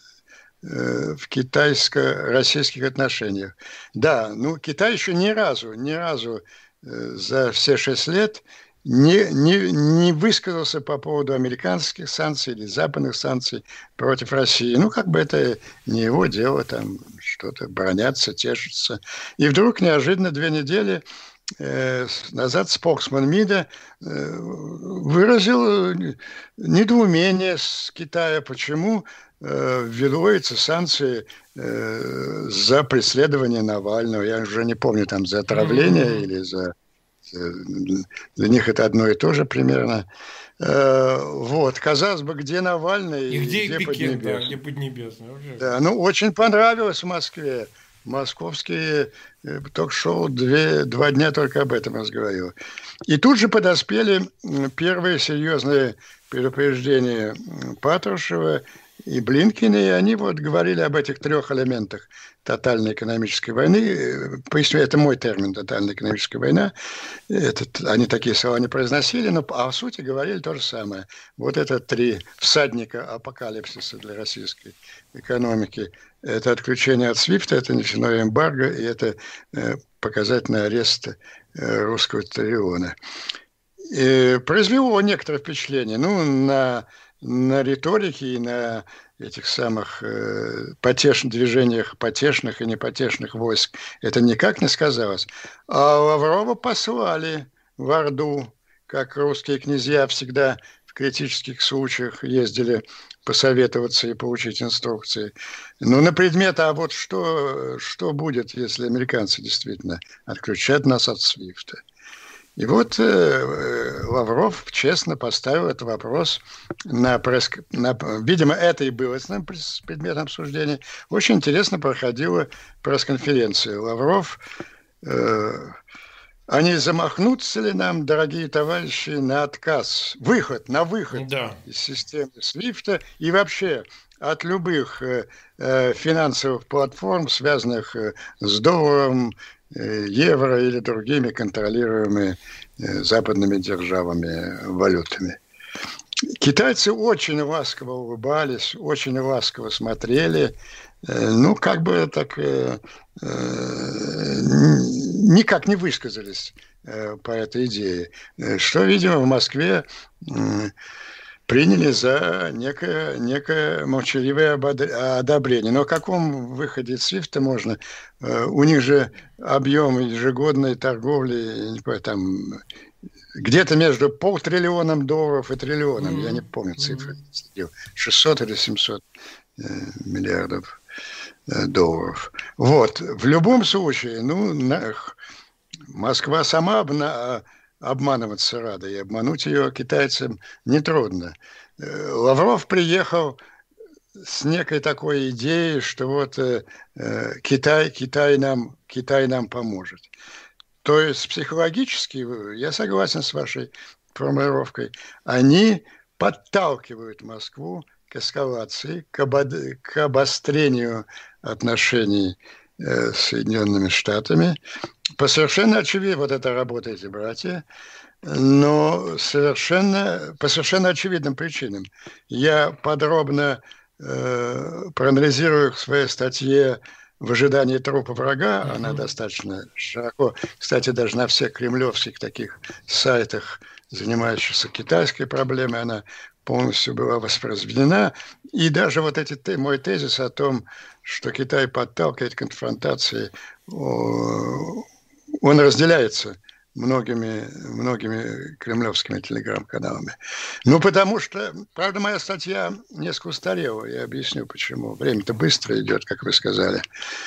в китайско-российских отношениях. Да, ну Китай еще ни разу, ни разу за все шесть лет Не, не, не высказался по поводу американских санкций или западных санкций против России. Ну, как бы это не его дело, там что-то броняться, тешиться. И вдруг неожиданно две недели э, назад споксмен МИДа э, выразил недоумение с Китая, почему э, вводятся санкции э, за преследование Навального. Я уже не помню, там за отравление mm-hmm. или за... Для них это одно и то же примерно. Вот, казалось бы, где Навальный и где, где Пекин, да, где Поднебесный. Да, ну, очень понравилось в Москве. Московские ток-шоу две, два дня только об этом разговаривал. И тут же подоспели первые серьезные предупреждения Патрушева и Блинкина, и они вот говорили об этих трех элементах тотальной экономической войны. Поясню, это мой термин, тотальная экономическая война. Этот, они такие слова не произносили, но по сути говорили то же самое. Вот это три всадника апокалипсиса для российской экономики. Это отключение от свифта, это нефтяное эмбарго, и это э, показательный арест э, русского триллиона. И произвело некоторое впечатление, ну, на... на риторике и на этих самых э, потешных движениях, потешных и непотешных войск это никак не сказалось. А Лаврова послали в Орду, как русские князья всегда в критических случаях ездили посоветоваться и получить инструкции. Ну, на предмет, а вот что, что будет, если американцы действительно отключат нас от свифта? И вот э, Лавров честно поставил этот вопрос на, пресс, на видимо, это и было основным предметом обсуждения. Очень интересно проходила пресс-конференция. Лавров, э, а не замахнутся ли нам, дорогие товарищи, на отказ, выход, на выход да. из системы свифта и вообще от любых э, э, финансовых платформ, связанных э, с долларом, евро или другими контролируемыми западными державами валютами. Китайцы очень ласково улыбались, очень ласково смотрели, ну, как бы так никак не высказались по этой идее, что, видимо, в Москве приняли за некое, некое молчаливое одобрение. Но о каком выходе из свифта можно? У них же объем ежегодной торговли, не помню, там где-то между полтриллионом долларов и триллионом, mm-hmm. я не помню цифры, шестьсот или семьсот миллиардов долларов. Вот. В любом случае, ну, Москва сама обна... обманываться рада, и обмануть ее китайцам нетрудно. Лавров приехал с некой такой идеей, что вот э, Китай, Китай, нам, Китай нам поможет. То есть психологически, я согласен с вашей формулировкой, они подталкивают Москву к эскалации, к, обод... к обострению отношений э, с Соединенными Штатами. По совершенно очевидно, вот это работаете, братья, но совершенно, по совершенно очевидным причинам. Я подробно э, проанализирую в своей статье «В ожидании трупа врага», mm-hmm. она достаточно широко, кстати, даже на всех кремлевских таких сайтах, занимающихся китайской проблемой, она полностью была воспроизведена. И даже вот эти, мой тезис о том, что Китай подталкивает к конфронтации, он разделяется многими, многими кремлевскими телеграм-каналами. Ну, потому что, правда, моя статья несколько устарела. Я объясню, почему. Время-то быстро идет, как вы сказали.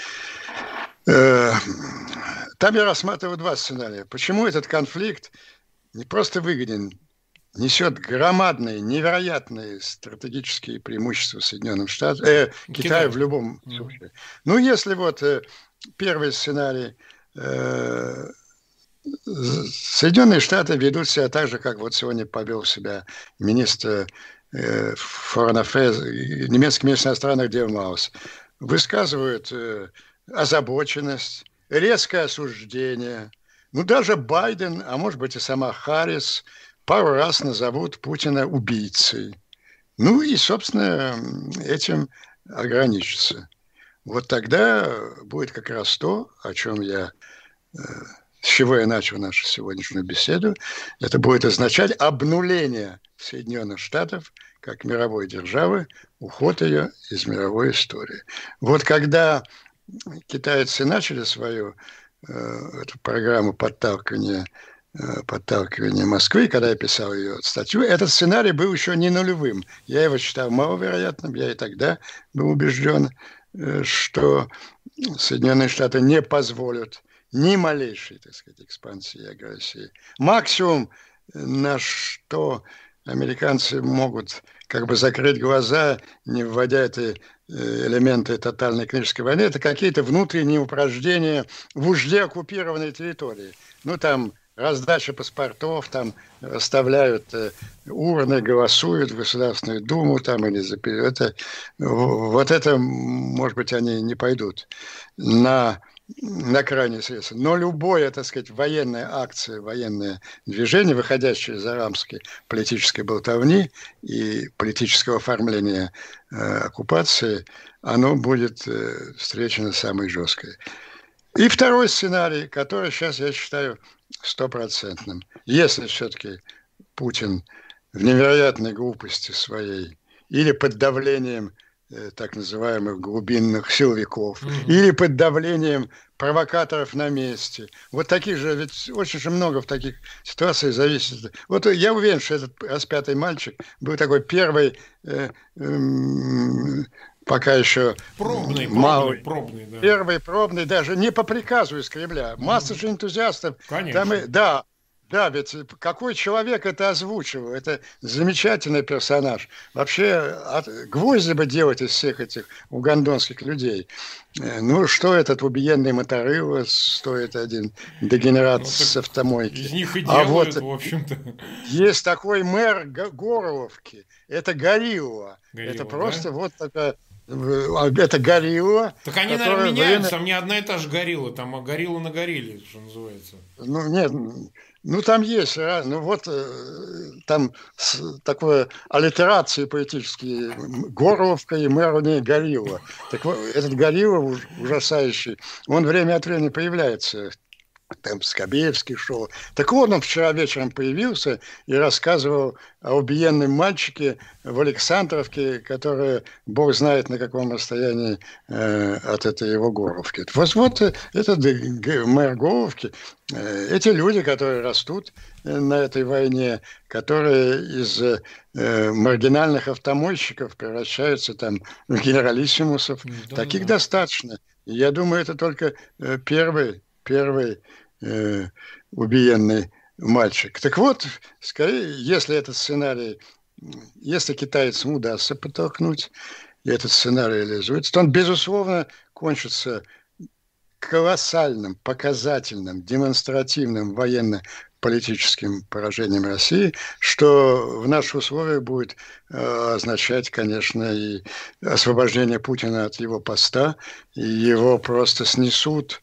Там я рассматриваю два сценария. Почему этот конфликт не просто выгоден, несет громадные, невероятные стратегические преимущества Соединенным Штатам, э, Китаю в любом случае. Ну, если вот э, первый сценарий, э, Соединенные Штаты ведут себя так же, как вот сегодня повел себя министр э, Foreign Affairs, немецкий министр иностранных дел Маус, высказывают э, озабоченность, резкое осуждение. Ну, даже Байден, а может быть и сама Харрис, пару раз назовут Путина убийцей. Ну и, собственно, этим ограничится. Вот тогда будет как раз то, о чем я, с чего я начал нашу сегодняшнюю беседу. Это будет означать обнуление Соединенных Штатов как мировой державы, уход ее из мировой истории. Вот когда китайцы начали свою эту программу подталкивания подталкивание Москвы, когда я писал ее статью, этот сценарий был еще не нулевым. Я его считал маловероятным. Я и тогда был убежден, что Соединенные Штаты не позволят ни малейшей, так сказать, экспансии и агрессии. Максимум, на что американцы могут как бы закрыть глаза, не вводя эти элементы тотальной экономической войны, это какие-то внутренние упражнения в ужде оккупированной территории. Ну, там раздача паспортов, там расставляют э, урны, голосуют в Государственную Думу, там или за это, вот это, может быть, они не пойдут на, на крайние средства. Но любое, так сказать, военная акция, военное движение, выходящее за рамки политической болтовни и политического оформления э, оккупации, оно будет э, встречено самой жесткой. И второй сценарий, который сейчас я считаю стопроцентным. Если все-таки Путин в невероятной глупости своей или под давлением э, так называемых глубинных силовиков, mm-hmm. или под давлением провокаторов на месте. Вот таких же, ведь очень же много в таких ситуациях зависит. Вот я уверен, что этот распятый мальчик был такой первый... Э, э, пока еще пробный, малый, пробный, пробный, да. Первый пробный, даже не по приказу из Кремля. Масса mm-hmm. же энтузиастов. Конечно. Там и, да, да, ведь какой человек это озвучивал? Это замечательный персонаж. Вообще от, гвозди бы делать из всех этих угандонских людей. Ну, что этот убиенный Моторыло стоит один дегенерат ну, с автомойки. Из них и делают, а вот, в общем-то. Есть такой мэр Горловки. Это Горилла. Горилла это просто да? вот такая... Это горилла. Так они, наверное, меняются. Время... Там не одна и та же горилла. Там а горилла на горилле, что называется. Ну, нет, ну там есть. Ну вот там такое аллитерации поэтические. Горловка и мэр у ней горилла. Так вот, этот горилла ужасающий, он время от времени появляется. Там Скобеевский шоу. Так вот, он вчера вечером появился и рассказывал о убиенном мальчике в Александровке, который, бог знает, на каком расстоянии э, от этой его Горловки. Вот, вот этот мэр Горловки, э, эти люди, которые растут на этой войне, которые из э, маргинальных автомойщиков превращаются там в генералиссимусов, да, таких да. достаточно. И я думаю, это только э, первый первый э, убиенный мальчик. Так вот, скорее, если этот сценарий, если китайцам удастся подтолкнуть, и этот сценарий реализуется, то он, безусловно, кончится колоссальным, показательным, демонстративным военно-политическим поражением России, что в наших условиях будет э, означать, конечно, и освобождение Путина от его поста, и его просто снесут,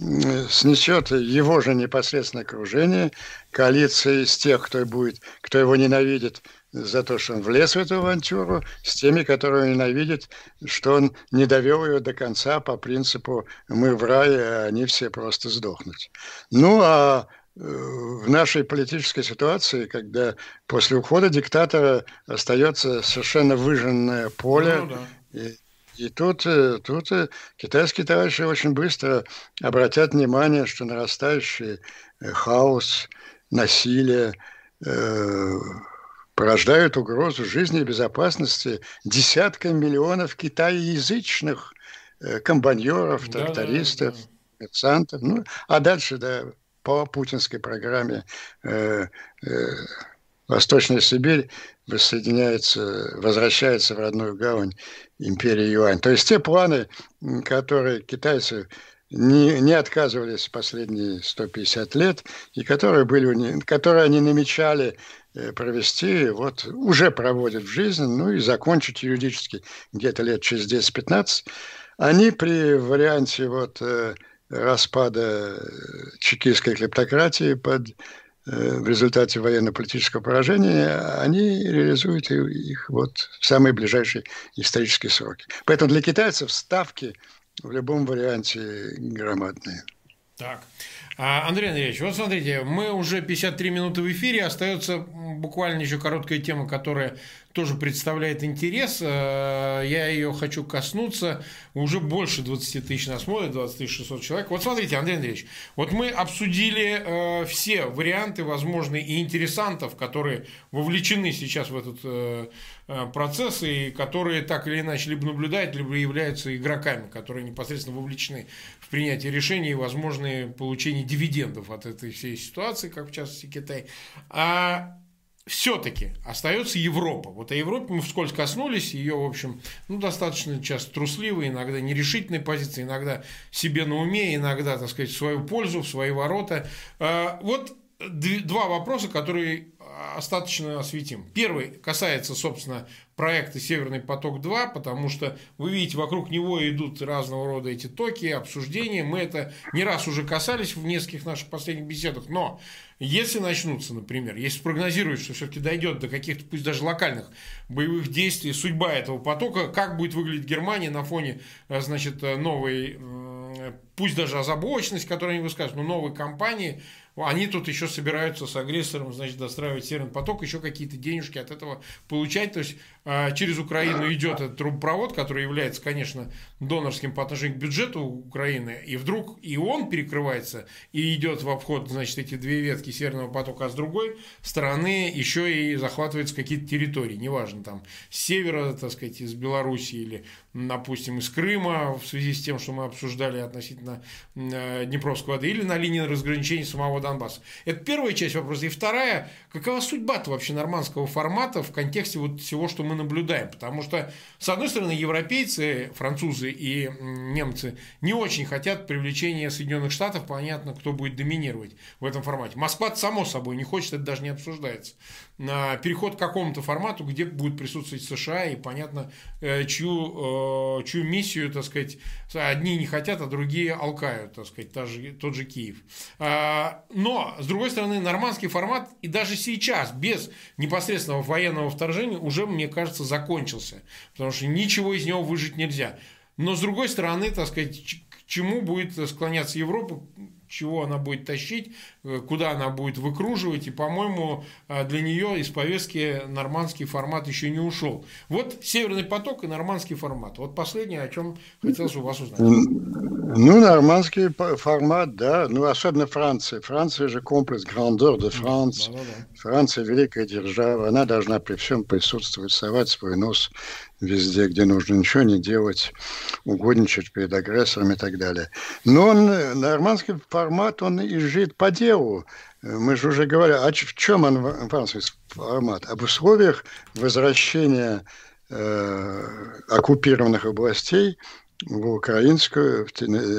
снесет его же непосредственное окружение, коалиция из тех, кто будет, кто его ненавидит за то, что он влез в эту авантюру, с теми, которые ненавидят, что он не довел ее до конца по принципу «мы в рае, а они все просто сдохнут». Ну, а в нашей политической ситуации, когда после ухода диктатора остается совершенно выжженное поле, ну, да. и, и тут, тут китайские товарищи очень быстро обратят внимание, что нарастающий хаос, насилие э, порождают угрозу жизни и безопасности десяткам миллионов китаеязычных э, комбайнеров, трактористов, да, да, да. коммерсантов. Ну, а дальше, да, по путинской программе э, э, Восточная Сибирь воссоединяется, возвращается в родную гавань империи Юань. То есть те планы, которые китайцы не, не отказывались последние сто пятьдесят лет, и которые, были, которые они намечали провести, вот уже проводят в жизнь, ну и закончить юридически где-то лет через десять-пятнадцать, они при варианте вот распада чекистской клептократии под, в результате военно-политического поражения, они реализуют их вот в самые ближайшие исторические сроки. Поэтому для китайцев ставки в любом варианте громадные. Так. Андрей Андреевич, вот смотрите, мы уже пятьдесят три минуты в эфире, остается буквально еще короткая тема, которая тоже представляет интерес. Я ее хочу коснуться. Уже больше двадцати тысяч нас смотрят, двадцать тысяч шестьсот человек. Вот смотрите, Андрей Андреевич, вот мы обсудили все варианты возможные и интересантов, которые вовлечены сейчас в этот процесс и которые так или иначе либо наблюдают, либо являются игроками, которые непосредственно вовлечены в принятие решений и возможные получение дивидендов от этой всей ситуации, как в частности Китай. А все-таки остается Европа. Вот о Европе мы вскользь коснулись, ее, в общем, ну, достаточно часто трусливые, иногда нерешительные позиции, иногда себе на уме, иногда, так сказать, в свою пользу, в свои ворота. Вот два вопроса, которые остаточно осветим. Первый касается, собственно, проекта «Северный поток-два», потому что, вы видите, вокруг него идут разного рода эти токи, обсуждения. Мы это не раз уже касались в нескольких наших последних беседах. Но если начнутся, например, если спрогнозируют, что все-таки дойдет до каких-то, пусть даже локальных боевых действий, судьба этого потока, как будет выглядеть Германия на фоне, значит, новой, пусть даже озабоченность, которую они высказывают, но новой кампании, они тут еще собираются с агрессором, значит, достраивать Северный поток, еще какие-то денежки от этого получать. То есть через Украину идет этот трубопровод, который является, конечно, донорским по отношению к бюджету Украины, и вдруг и он перекрывается, и идет в обход, значит, эти две ветки Северного потока, а с другой стороны еще и захватываются какие-то территории, неважно, там, с севера, так сказать, из Белоруссии или, допустим, из Крыма, в связи с тем, что мы обсуждали относительно Днепровской воды, или на линии разграничения самого Донбасса. Это первая часть вопроса. И вторая, какова судьба-то вообще нормандского формата в контексте вот всего, что мы наблюдаем? Потому что, с одной стороны, европейцы, французы и немцы не очень хотят привлечения Соединенных Штатов, понятно, кто будет доминировать в этом формате. Москва, само собой, не хочет, это даже не обсуждается. На переход к какому-то формату, где будет присутствовать США, и понятно, чью, чью миссию, так сказать, одни не хотят, а другие алкают, так сказать, та же, тот же Киев. Но, с другой стороны, нормандский формат и даже сейчас, без непосредственного военного вторжения, уже, мне кажется, закончился. Потому что ничего из него выжить нельзя. Но, с другой стороны, так сказать, к чему будет склоняться Европа, чего она будет тащить, куда она будет выкруживать, и, по-моему, для нее из повестки нормандский формат еще не ушел. Вот Северный поток и нормандский формат. Вот последнее, о чем хотелось у вас узнать. Ну, нормандский формат, да, ну, особенно Франция. Франция же комплекс Grandeur de France. Да, да, да. Франция великая держава, она должна при всем присутствовать, совать свой нос везде, где нужно, ничего не делать, угодничать перед агрессором и так далее. Но он, нормандский формат, он и жит по делу. Мы же уже говорили, а в чем он, французский формат? Об условиях возвращения э, оккупированных областей в украинскую,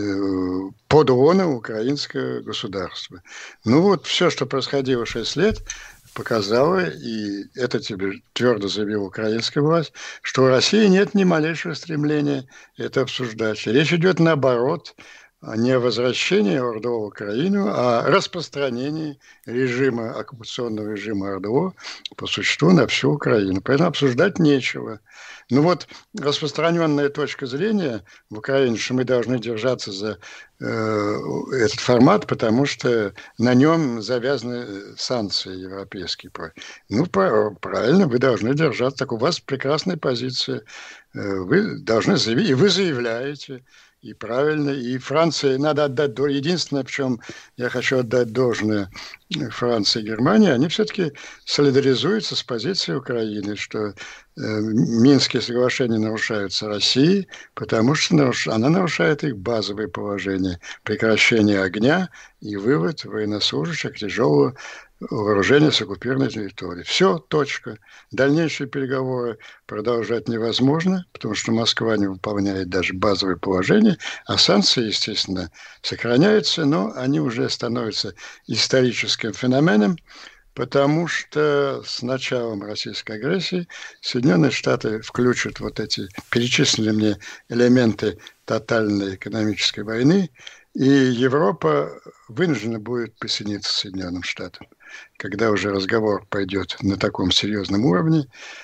под лоно украинское государство. Ну вот все, что происходило шесть лет, показало, и это тебе твердо заявила украинская власть, что у России нет ни малейшего стремления это обсуждать. Речь идет наоборот не о возвращении ОРДО в Украину, а о распространении режима, оккупационного режима ОРДО по существу на всю Украину. Поэтому обсуждать нечего. Ну вот распространенная точка зрения в Украине, что мы должны держаться за э, этот формат, потому что на нем завязаны санкции европейские. Ну, правильно, вы должны держаться. Так у вас прекрасная позиция. Вы должны заявить, и вы заявляете. И правильно, и Франции надо отдать, единственное, в чем я хочу отдать должное Франции и Германии, они все-таки солидаризуются с позицией Украины, что э, Минские соглашения нарушаются Россией, потому что наруш... она нарушает их базовые положения, прекращение огня и вывод военнослужащих тяжелого вооружения с оккупированной территории. Все, точка. Дальнейшие переговоры продолжать невозможно, потому что Москва не выполняет даже базовые положения, а санкции, естественно, сохраняются, но они уже становятся историческим феноменом, потому что с началом российской агрессии Соединенные Штаты включат вот эти перечисленные мне элементы тотальной экономической войны, и Европа вынуждена будет присоединиться к Соединенным Штатам. Когда уже разговор пойдет на таком серьезном уровне,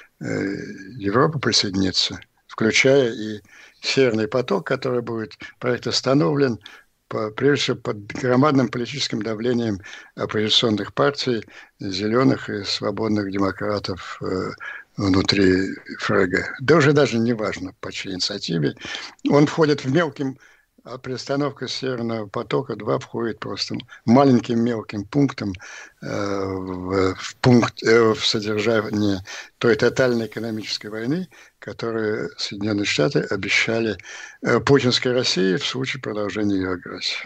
Европа присоединится, включая и Северный поток, который будет проект остановлен, по, прежде всего, под громадным политическим давлением оппозиционных партий, зеленых и свободных демократов э, внутри ФРГ. Да уже даже не важно, по чьей инициативе. Он входит в мелким, а приостановка Северного потока-два входит просто маленьким мелким пунктом э, в, в, пункт, э, в содержание той тотальной экономической войны, которую Соединенные Штаты обещали э, путинской России в случае продолжения ее агрессии.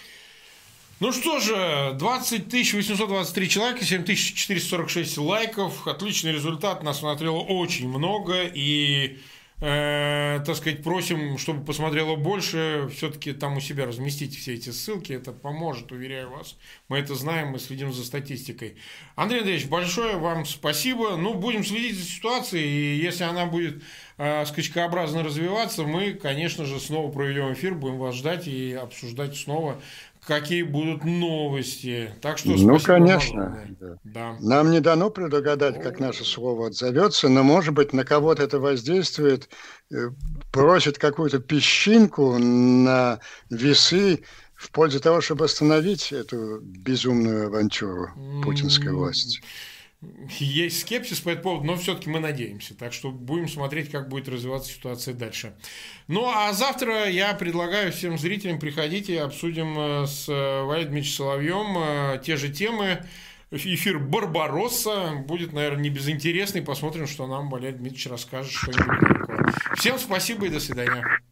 Ну что же, двадцать тысяч восемьсот двадцать три человека, семь тысяч четыреста сорок шесть лайков. Отличный результат, нас смотрело очень много. И... Э, так сказать, просим, чтобы посмотрело больше, все-таки там у себя разместите все эти ссылки, это поможет, уверяю вас. Мы это знаем, мы следим за статистикой. Андрей Андреевич, большое вам спасибо. Ну, будем следить за ситуацией, и если она будет э, скачкообразно развиваться, мы, конечно же, снова проведем эфир, будем вас ждать и обсуждать снова, какие будут новости. Так что ну, конечно. Да. Да. Нам не дано предугадать, как наше слово отзовется, но, может быть, на кого-то это воздействует, бросит какую-то песчинку на весы в пользу того, чтобы остановить эту безумную авантюру путинской власти. Есть скепсис по этому поводу, но все-таки мы надеемся. Так что будем смотреть, как будет развиваться ситуация дальше. Ну, а завтра я предлагаю всем зрителям приходить и обсудим с Валерием Дмитриевичем Соловьем те же темы. Эфир «Барбаросса» будет, наверное, не безинтересный. Посмотрим, что нам Валерий Дмитриевич расскажет что-нибудь. Всем спасибо и до свидания.